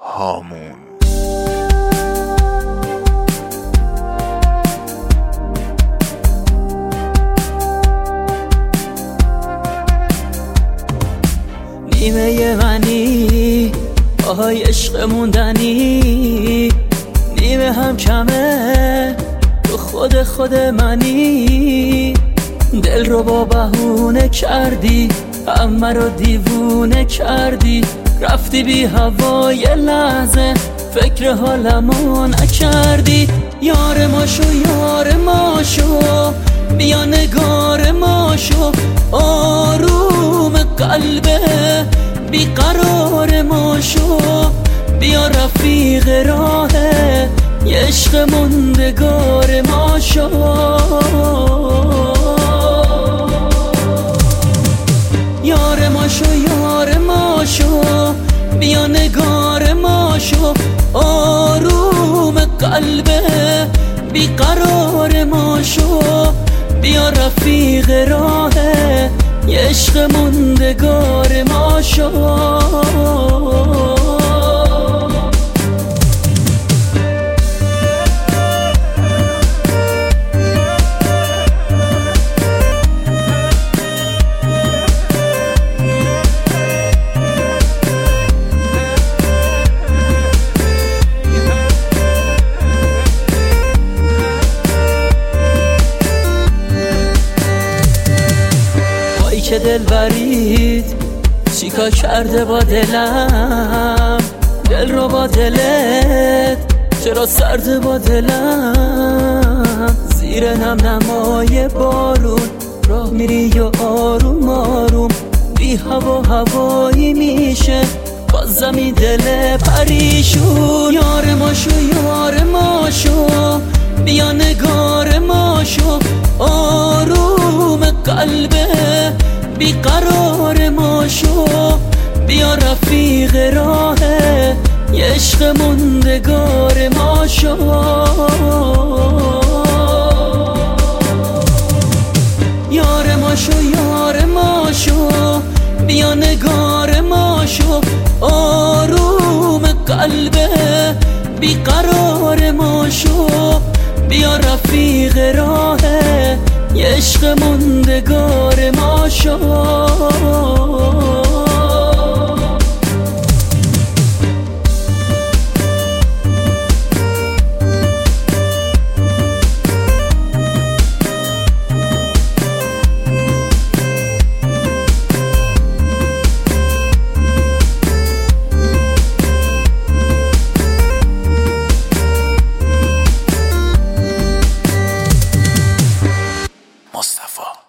هامون. نیمه منی آهای عشق موندنی، نیمه هم کمه تو خود منی. دل رو با بهونه کردی، همه رو دیوونه کردی، رفتی بی هوای لحظه فکر حالمو نکردی. یار ما شو یار ما شو، بیا نگار ما شو، آروم قلبه بیقرار ما شو، بیا رفیق راه عشق موندگار ما شو. یار ما شو یار ما شو، بیا نگار ما شو، آروم قلبه بیقرار ما شو، بیا رفیق راه عشق موندگار ما شو. که دل برید چیکار کرده با دلم، دل رو با دلت چرا سرده با دلم. زیر نم نمای بارون راه میری و آروم آروم، بی هوا هوایی میشه باز زمین دل پریشون. یار ما شو یار ما شو، بیا نگار ما شو، آروم قلبه بیقرار ما شو، بیا رفیق راه عشق موندگار ما شو. یار ما شو یار ما شو، بیا نگار ما شو، آروم قلبه بیقرار ما شو، بیا رفیق راه عشق موندگار ما شو. مصطفی